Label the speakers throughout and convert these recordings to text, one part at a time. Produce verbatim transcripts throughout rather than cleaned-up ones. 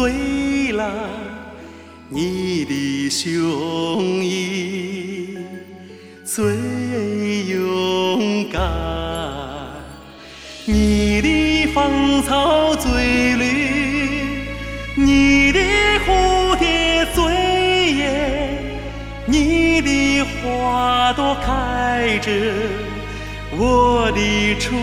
Speaker 1: 醉了你的胸臆最勇敢，你的芳草最绿，你的蝴蝶最艳，你的花朵开着我的初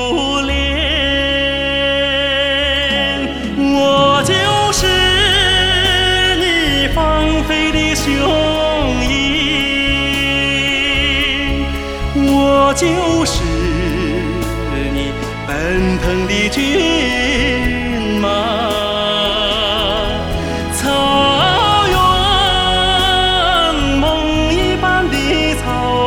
Speaker 1: 恋，我就是你放飞的雄鹰，我就是你奔腾的骏马，草原，梦一般的草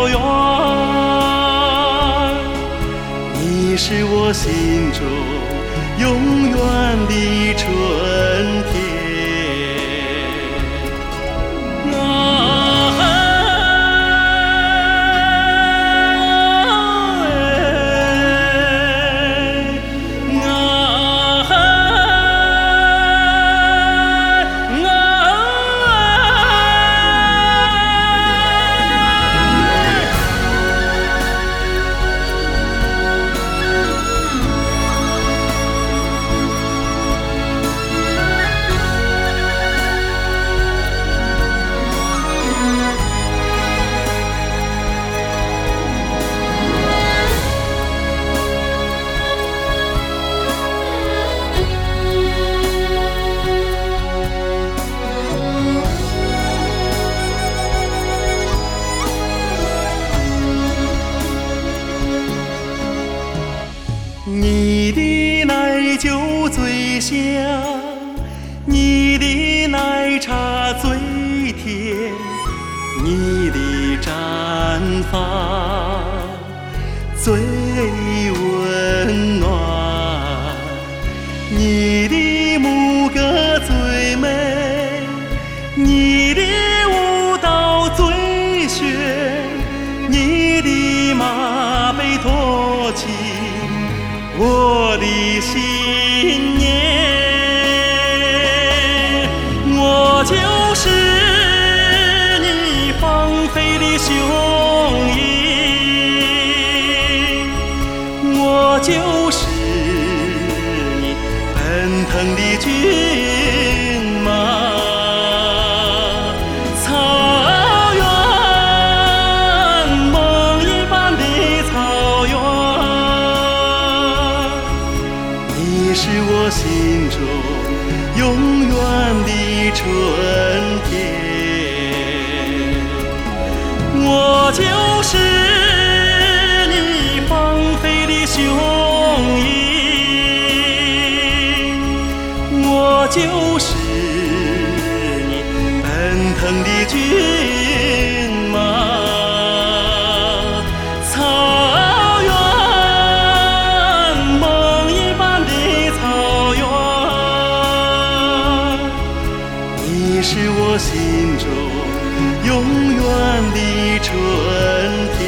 Speaker 1: 原，你是我心中永远的春天。你的奶酒最香，你的奶茶最甜，你的毡房最温暖，你的牧歌最美，你的舞蹈最炫，你的马背驮起我的信念，我就是你放飞的雄鹰，我就是你奔腾的骏马，草原，梦一般的草原，你是我心中永远的春天，我就是你放飞的雄鹰，我就是你奔腾的骏马，草原，梦一般的草原，你是我心中永远的春天。